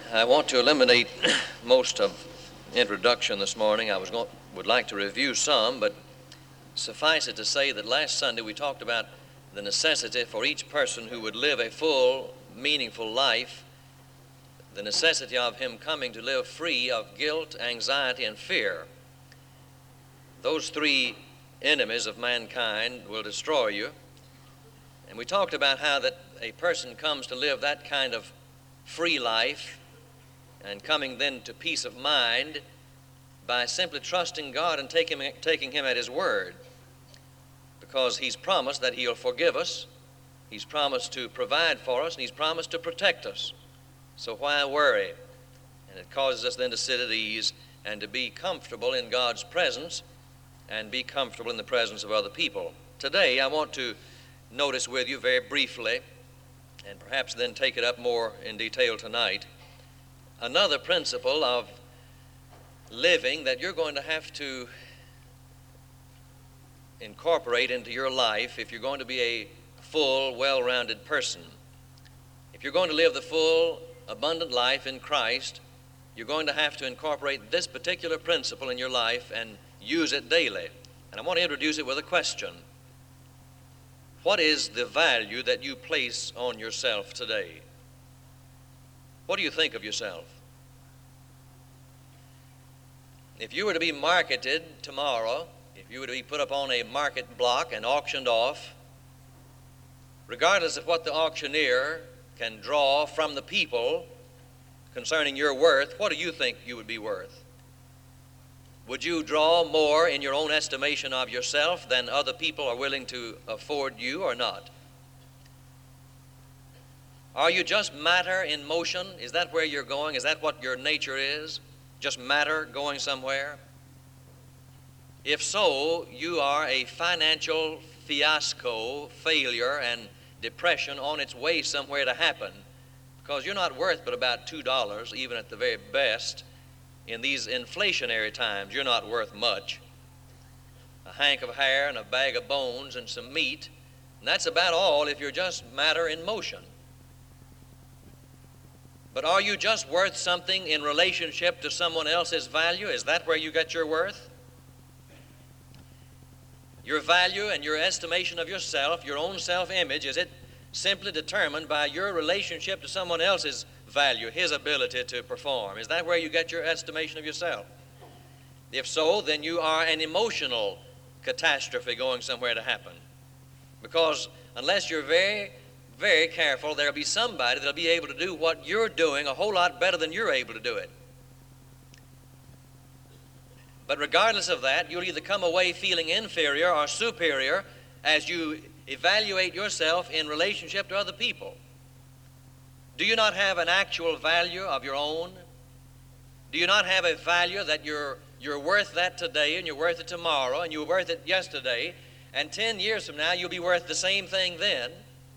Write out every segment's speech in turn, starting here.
I want to eliminate most of introduction this morning. Would like to review some, but suffice it to say that last Sunday we talked about the necessity for each person who would live a full, meaningful life, the necessity of him coming to live free of guilt, anxiety, and fear. Those three enemies of mankind will destroy you. And we talked about how that a person comes to live that kind of free life and coming then to peace of mind by simply trusting God and taking Him at His word, because He's promised that He'll forgive us, He's promised to provide for us, and He's promised to protect us. So why worry? And it causes us then to sit at ease and to be comfortable in God's presence and be comfortable in the presence of other people. Today I want to notice with you very briefly, and perhaps then take it up more in detail tonight, another principle of living that you're going to have to incorporate into your life if you're going to be a full, well-rounded person. If you're going to live the full, abundant life in Christ, you're going to have to incorporate this particular principle in your life and use it daily. And I want to introduce it with a question. What is the value that you place on yourself today? What do you think of yourself? If you were to be marketed tomorrow, if you were to be put up on a market block and auctioned off, regardless of what the auctioneer can draw from the people concerning your worth, what do you think you would be worth? Would you draw more in your own estimation of yourself than other people are willing to afford you or not? Are you just matter in motion? Is that where you're going? Is that what your nature is? Just matter going somewhere? If so, you are a financial fiasco, failure, and depression on its way somewhere to happen, because you're not worth but about $2, even at the very best. In these inflationary times, you're not worth much. A hank of hair and a bag of bones and some meat, and that's about all if you're just matter in motion. But are you just worth something in relationship to someone else's value? Is that where you get your worth? Your value and your estimation of yourself, your own self-image, is it simply determined by your relationship to someone else's value, his ability to perform? Is that where you get your estimation of yourself? If so, then you are an emotional catastrophe going somewhere to happen. Because unless you're very, very careful, there'll be somebody that'll be able to do what you're doing a whole lot better than you're able to do it. But regardless of that, you'll either come away feeling inferior or superior as you evaluate yourself in relationship to other people. Do you not have an actual value of your own? Do you not have a value that you're worth that today, and you're worth it tomorrow, and you were worth it yesterday, and 10 years from now you'll be worth the same thing then?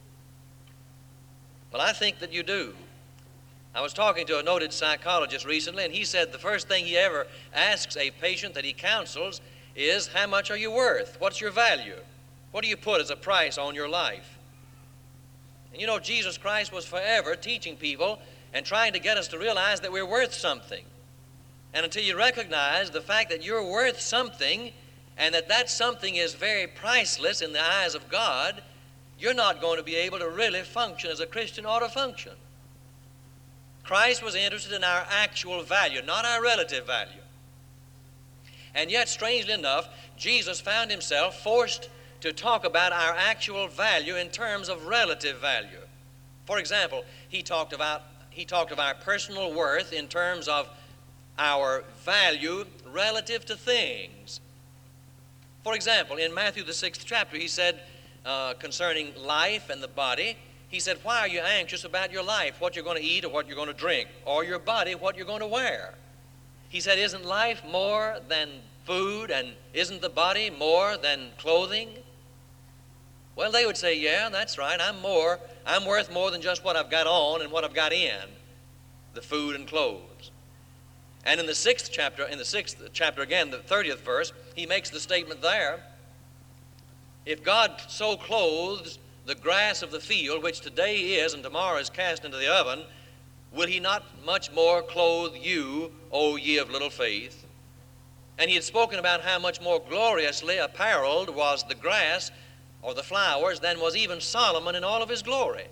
Well, I think that you do. I was talking to a noted psychologist recently, and he said the first thing he ever asks a patient that he counsels is, how much are you worth? What's your value? What do you put as a price on your life? And you know, Jesus Christ was forever teaching people and trying to get us to realize that we're worth something. And until you recognize the fact that you're worth something and that that something is very priceless in the eyes of God, you're not going to be able to really function as a Christian ought to function. Christ was interested in our actual value, not our relative value. And yet, strangely enough, Jesus found himself forced to talk about our actual value in terms of relative value. For example, he talked of our personal worth in terms of our value relative to things. For example, in Matthew the 6th chapter, he said concerning life and the body, he said, why are you anxious about your life, what you're going to eat or what you're going to drink, or your body, what you're going to wear? He said, isn't life more than food, and isn't the body more than clothing? Well, they would say, yeah, that's right. I'm worth more than just what I've got on and what I've got in, the food and clothes. And in the sixth chapter again, the 30th verse, he makes the statement there, if God so clothes the grass of the field, which today is and tomorrow is cast into the oven, will he not much more clothe you, O ye of little faith? And he had spoken about how much more gloriously apparelled was the grass or the flowers than was even Solomon in all of his glory.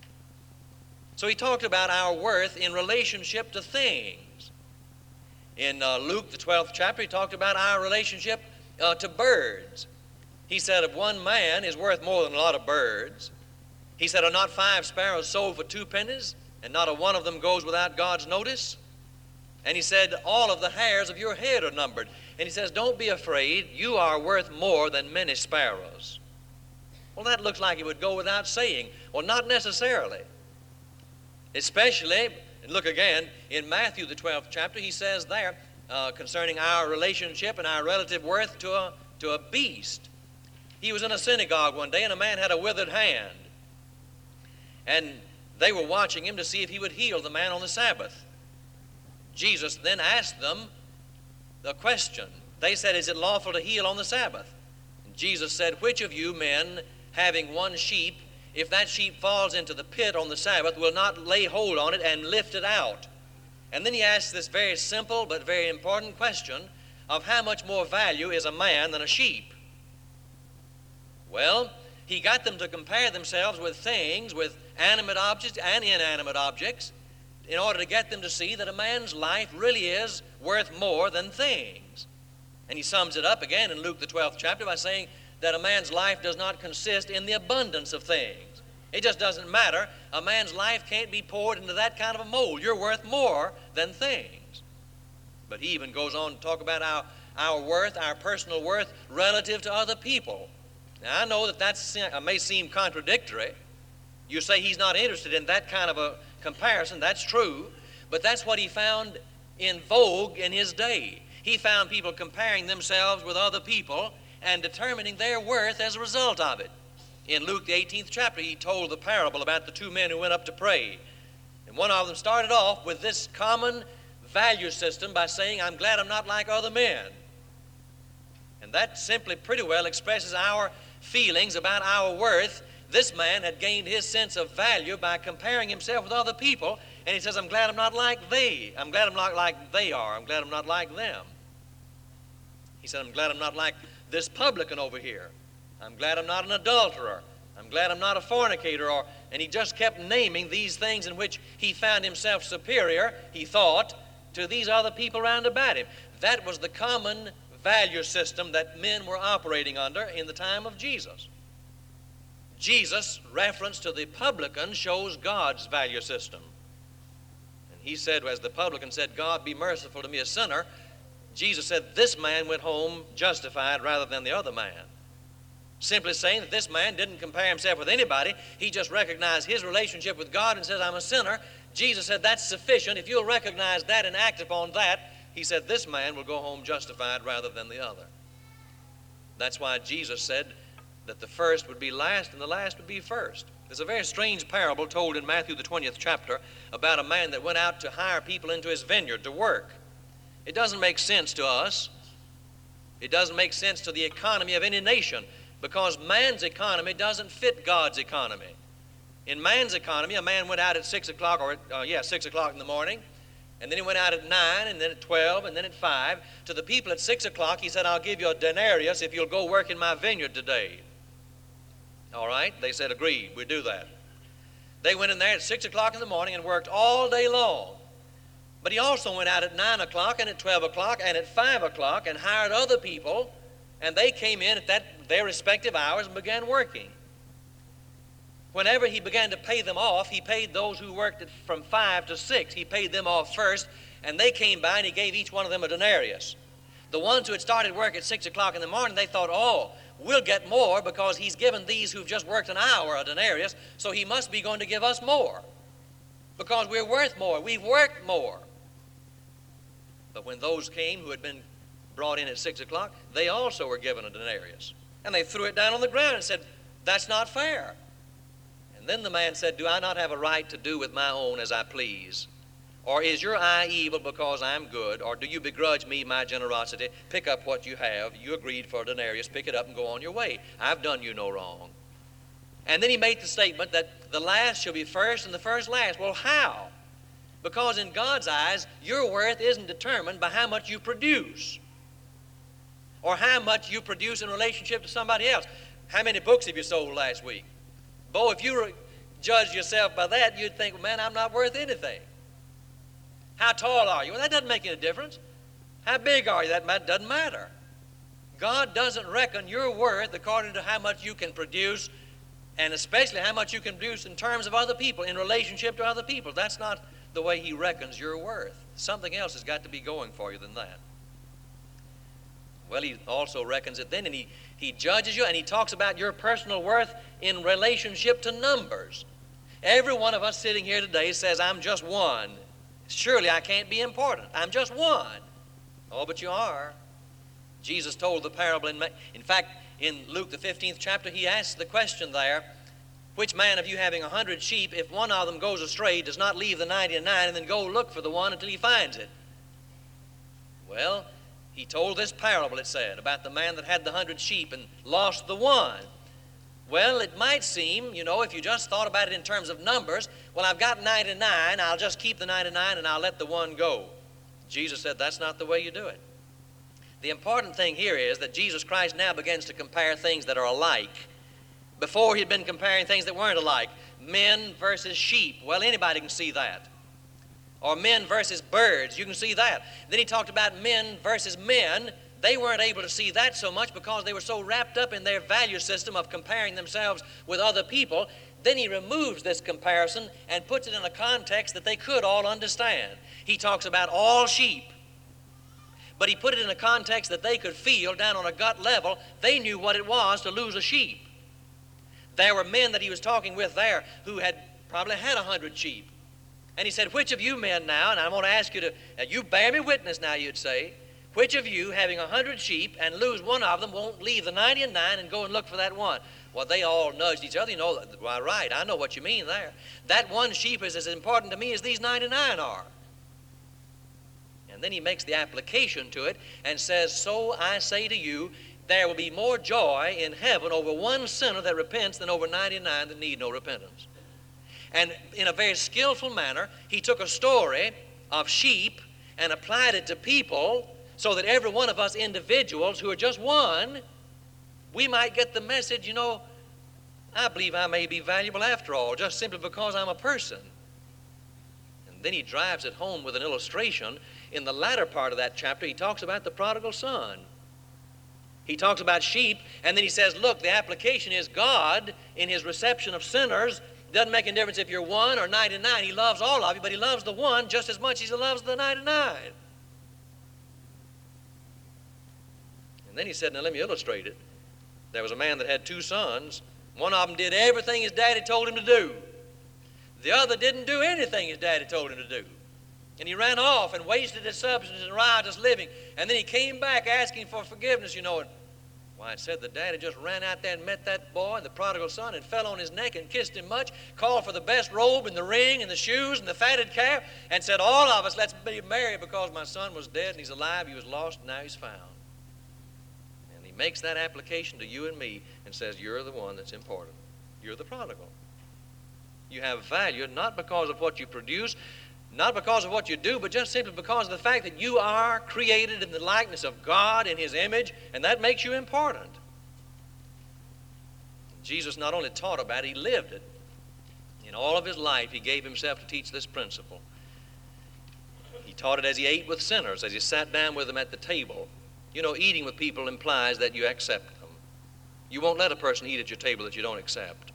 So he talked about our worth in relationship to things. In Luke, the 12th chapter, he talked about our relationship to birds. He said, if one man is worth more than a lot of birds. He said, are not 5 sparrows sold for 2 pennies, and not a one of them goes without God's notice? And he said, all of the hairs of your head are numbered. And he says, don't be afraid, you are worth more than many sparrows. Well, that looks like it would go without saying. Well, not necessarily. Especially, and look again, in Matthew, the 12th chapter, he says there, concerning our relationship and our relative worth to a beast. He was in a synagogue one day, and a man had a withered hand. And they were watching him to see if he would heal the man on the Sabbath. Jesus then asked them the question. They said, is it lawful to heal on the Sabbath? And Jesus said, which of you men, having one sheep, if that sheep falls into the pit on the Sabbath, will not lay hold on it and lift it out? And then he asked this very simple but very important question of how much more value is a man than a sheep? Well, he got them to compare themselves with things, with animate objects and inanimate objects, in order to get them to see that a man's life really is worth more than things. And he sums it up again in Luke, the 12th chapter, by saying that a man's life does not consist in the abundance of things. It just doesn't matter. A man's life can't be poured into that kind of a mold. You're worth more than things. But he even goes on to talk about our worth, our personal worth, relative to other people. Now, I know that may seem contradictory. You say he's not interested in that kind of a comparison. That's true. But that's what he found in vogue in his day. He found people comparing themselves with other people and determining their worth as a result of it. In Luke, the 18th chapter, he told the parable about the 2 men who went up to pray. And one of them started off with this common value system by saying, I'm glad I'm not like other men. And that simply pretty well expresses our feelings about our worth. This man had gained his sense of value by comparing himself with other people, and he says, I'm glad I'm not like they. I'm glad I'm not like they are. I'm glad I'm not like them. He said, I'm glad I'm not like this publican over here. I'm glad I'm not an adulterer. I'm glad I'm not a fornicator. And he just kept naming these things in which he found himself superior, he thought, to these other people round about him. That was the common value system that men were operating under in the time of Jesus. Jesus' reference to the publican shows God's value system. And he said, as the publican said, God be merciful to me, a sinner, Jesus said, this man went home justified rather than the other man. Simply saying that this man didn't compare himself with anybody. He just recognized his relationship with God and says, I'm a sinner. Jesus said, that's sufficient. If you'll recognize that and act upon that, he said, this man will go home justified rather than the other. That's why Jesus said that the first would be last and the last would be first. There's a very strange parable told in Matthew, the 20th chapter, about a man that went out to hire people into his vineyard to work. It doesn't make sense to us. It doesn't make sense to the economy of any nation, because man's economy doesn't fit God's economy. In man's economy, a man went out at 6 o'clock, 6 o'clock in the morning, and then he went out at 9, and then at 12, and then at 5. To the people at 6 o'clock, he said, I'll give you a denarius if you'll go work in my vineyard today. All right, they said, agreed, we'll do that. They went in there at 6 o'clock in the morning and worked all day long. But he also went out at 9 o'clock and at 12 o'clock and at 5 o'clock and hired other people, and they came in at their respective hours and began working. Whenever he began to pay them off, he paid those who worked from 5 to 6. He paid them off first, and they came by and he gave each one of them a denarius. The ones who had started work at 6 o'clock in the morning, they thought, oh, we'll get more because he's given these who've just worked an hour a denarius, so he must be going to give us more because we're worth more. We've worked more. But when those came who had been brought in at 6 o'clock, they also were given a denarius. And they threw it down on the ground and said, that's not fair. And then the man said, do I not have a right to do with my own as I please? Or is your eye evil because I'm good? Or do you begrudge me my generosity? Pick up what you have. You agreed for a denarius. Pick it up and go on your way. I've done you no wrong. And then he made the statement that the last shall be first and the first last. Well, how? Because in God's eyes, your worth isn't determined by how much you produce or how much you produce in relationship to somebody else. How many books have you sold last week? Boy, if you judged yourself by that, you'd think, well, man, I'm not worth anything. How tall are you? Well, that doesn't make any difference. How big are you? That doesn't matter. God doesn't reckon your worth according to how much you can produce, and especially how much you can produce in terms of other people, in relationship to other people. That's not the way He reckons your worth. Something else has got to be going for you than that. Well, He also reckons it then, and He judges you, and He talks about your personal worth in relationship to numbers. Every one of us sitting here today says, I'm just one. Surely I can't be important. I'm just one. Oh, but you are. Jesus told the parable in fact, in Luke the 15th chapter, He asks the question there, which man of you having 100 sheep, if one of them goes astray, does not leave the 99 and then go look for the one until he finds it? Well, He told this parable, it said, about the man that had the 100 sheep and lost the one. Well, it might seem, if you just thought about it in terms of numbers, well, I've got 99, I'll just keep the 99 and I'll let the one go. Jesus said that's not the way you do it. The important thing here is that Jesus Christ now begins to compare things that are alike. Before He'd been comparing things that weren't alike. Men versus sheep. Well, anybody can see that. Or men versus birds. You can see that. Then He talked about men versus men. They weren't able to see that so much because they were so wrapped up in their value system of comparing themselves with other people. Then He removes this comparison and puts it in a context that they could all understand. He talks about all sheep. But He put it in a context that they could feel down on a gut level. They knew what it was to lose a sheep. There were men that He was talking with there who had probably had 100 sheep. And He said, which of you men now, and I'm going to ask you to, you bear me witness now, you'd say, which of you, having 100 sheep and lose one of them, won't leave the 99 and go and look for that one? Well, they all nudged each other. Well, right, I know what you mean there. That one sheep is as important to me as these 99 are. And then He makes the application to it and says, so I say to you, there will be more joy in heaven over one sinner that repents than over 99 that need no repentance. And in a very skillful manner, He took a story of sheep and applied it to people so that every one of us individuals who are just one, we might get the message, I believe I may be valuable after all, just simply because I'm a person. And then He drives it home with an illustration. In the latter part of that chapter, He talks about the prodigal son. He talks about sheep, and then He says, look, the application is God, in His reception of sinners, doesn't make any difference if you're 1 or 99. He loves all of you, but He loves the one just as much as He loves the 99. And then He said, now let me illustrate it. There was a man that had 2 sons. One of them did everything his daddy told him to do. The other didn't do anything his daddy told him to do. And he ran off and wasted his substance in riotous living. And then he came back asking for forgiveness, And why, it said the daddy just ran out there and met that boy, the prodigal son, and fell on his neck and kissed him much, called for the best robe and the ring and the shoes and the fatted calf, and said, all of us, let's be married because my son was dead and he's alive, he was lost, and now he's found. And He makes that application to you and me and says, you're the one that's important. You're the prodigal. You have value not because of what you produce, not because of what you do, but just simply because of the fact that you are created in the likeness of God in His image, and that makes you important. Jesus not only taught about it, He lived it. In all of His life, He gave Himself to teach this principle. He taught it as He ate with sinners, as He sat down with them at the table. Eating with people implies that you accept them. You won't let a person eat at your table that you don't accept.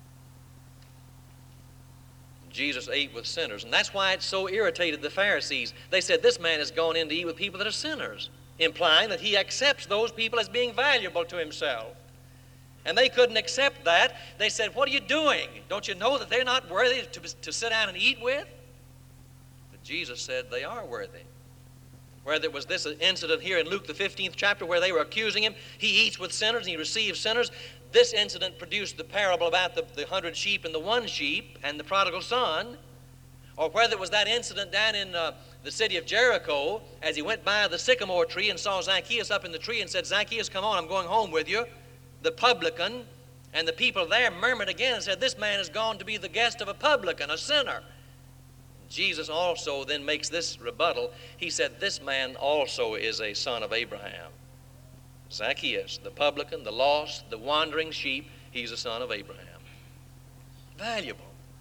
Jesus ate with sinners, and that's why it so irritated the Pharisees. They said, this man has gone in to eat with people that are sinners, implying that he accepts those people as being valuable to himself. And they couldn't accept that. They said, what are you doing? Don't you know that they're not worthy to sit down and eat with? But Jesus said they are worthy. Where there was this incident here in Luke the 15th chapter where they were accusing him, he eats with sinners and he receives sinners. This incident produced the parable about the 100 sheep and the 1 sheep and the prodigal son. Or whether it was that incident down in the city of Jericho as he went by the sycamore tree and saw Zacchaeus up in the tree and said, Zacchaeus, come on, I'm going home with you. The publican and the people there murmured again and said, this man has gone to be the guest of a publican, a sinner. Jesus also then makes this rebuttal. He said, this man also is a son of Abraham. Zacchaeus, the publican, the lost, the wandering sheep, he's a son of Abraham. Valuable.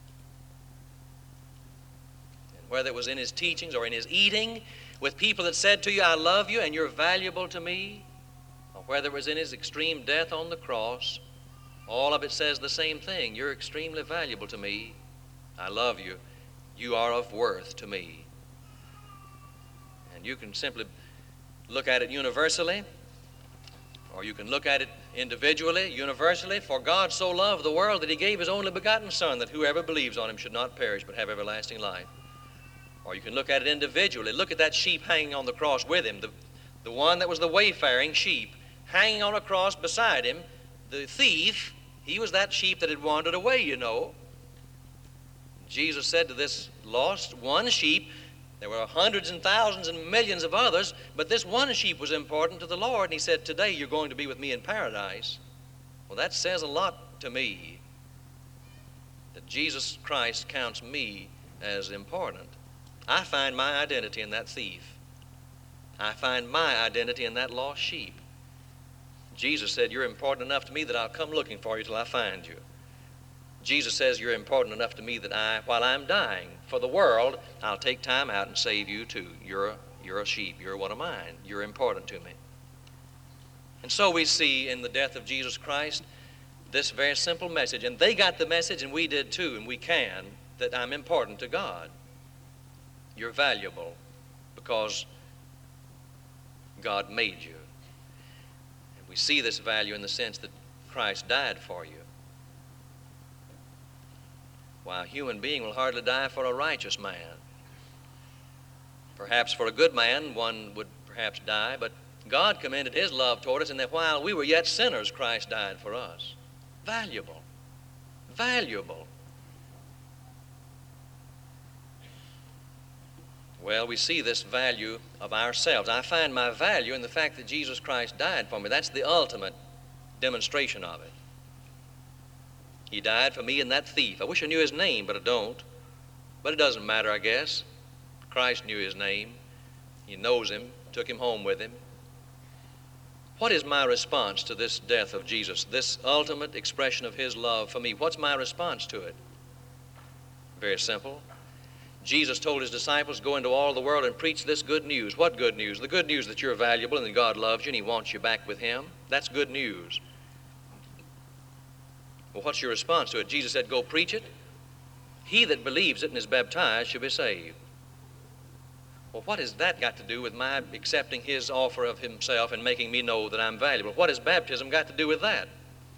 And whether it was in his teachings or in his eating with people that said to you, I love you and you're valuable to me, or whether it was in his extreme death on the cross, all of it says the same thing. You're extremely valuable to me. I love you. You are of worth to me. And you can simply look at it universally, or you can look at it individually, universally. For God so loved the world that he gave his only begotten Son, that whoever believes on him should not perish but have everlasting life. Or you can look at it individually. Look at that sheep hanging on the cross with him, the one that was the wayfaring sheep, hanging on a cross beside him. The thief, he was that sheep that had wandered away, you know. Jesus said to this lost one sheep, there were hundreds and thousands and millions of others, but this one sheep was important to the Lord, and he said, today you're going to be with me in paradise. Well, that says a lot to me, that Jesus Christ counts me as important. I find my identity in that thief. I find my identity in that lost sheep. Jesus said, you're important enough to me that I'll come looking for you till I find you. Jesus says you're important enough to me that while I'm dying for the world, I'll take time out and save you too. You're a sheep. You're one of mine. You're important to me. And so we see in the death of Jesus Christ this very simple message. And they got the message, and we did too, and we can, that I'm important to God. You're valuable because God made you. And we see this value in the sense that Christ died for you. Why, a human being will hardly die for a righteous man. Perhaps for a good man, one would perhaps die, but God commended his love toward us in that while we were yet sinners, Christ died for us. Valuable. Valuable. Well, we see this value of ourselves. I find my value in the fact that Jesus Christ died for me. That's the ultimate demonstration of it. He died for me and that thief. I wish I knew his name, but I don't. But it doesn't matter, I guess. Christ knew his name. He knows him, took him home with him. What is my response to this death of Jesus, this ultimate expression of his love for me? What's my response to it? Very simple. Jesus told his disciples, go into all the world and preach this good news. What good news? The good news that you're valuable and that God loves you and he wants you back with him. That's good news. Well, what's your response to it? Jesus said, go preach it. He that believes it and is baptized shall be saved. Well, what has that got to do with my accepting his offer of himself and making me know that I'm valuable? What has baptism got to do with that?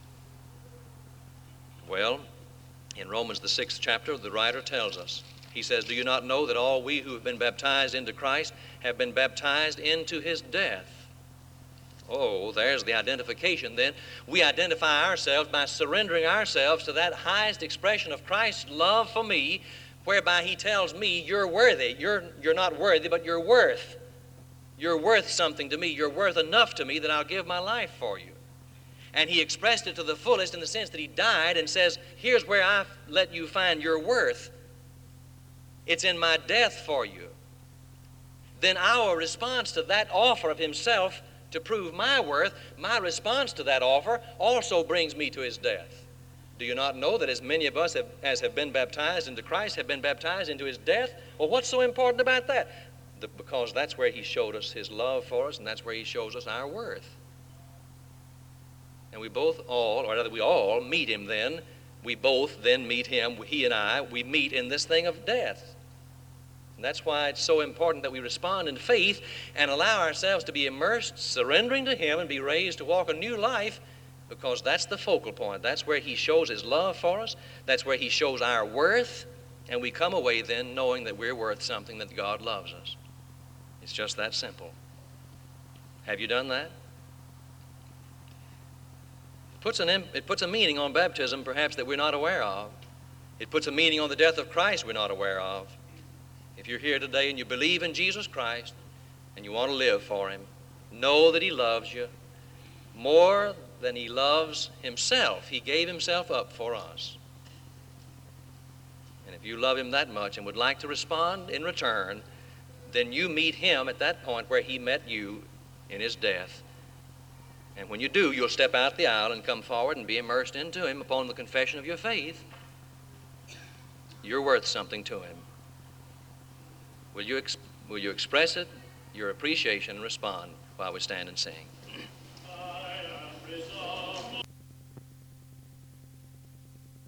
Well, in Romans the 6th chapter, the writer tells us, he says, do you not know that all we who have been baptized into Christ have been baptized into his death? Oh, there's the identification then. We identify ourselves by surrendering ourselves to that highest expression of Christ's love for me, whereby he tells me, you're worthy. You're not worthy, but you're worth. You're worth something to me. You're worth enough to me that I'll give my life for you. And he expressed it to the fullest in the sense that he died and says, here's where I let you find your worth. It's in my death for you. Then our response to that offer of himself to prove my worth, my response to that offer also brings me to his death. Do you not know that as many of us as have been baptized into Christ have been baptized into his death? Well, what's so important about that? Because that's where he showed us his love for us, and that's where he shows us our worth. And we all meet him then. We both then meet him, he and I, we meet in this thing of death. And that's why it's so important that we respond in faith and allow ourselves to be immersed, surrendering to him and be raised to walk a new life, because that's the focal point. That's where he shows his love for us. That's where he shows our worth. And we come away then knowing that we're worth something, that God loves us. It's just that simple. Have you done that? It puts a meaning on baptism perhaps that we're not aware of. It puts a meaning on the death of Christ we're not aware of. If you're here today and you believe in Jesus Christ and you want to live for him, know that he loves you more than he loves himself. He gave himself up for us. And if you love him that much and would like to respond in return, then you meet him at that point where he met you in his death. And when you do, you'll step out the aisle and come forward and be immersed into him upon the confession of your faith. You're worth something to him. Will you express it, your appreciation, and respond while we stand and sing? I am resolved.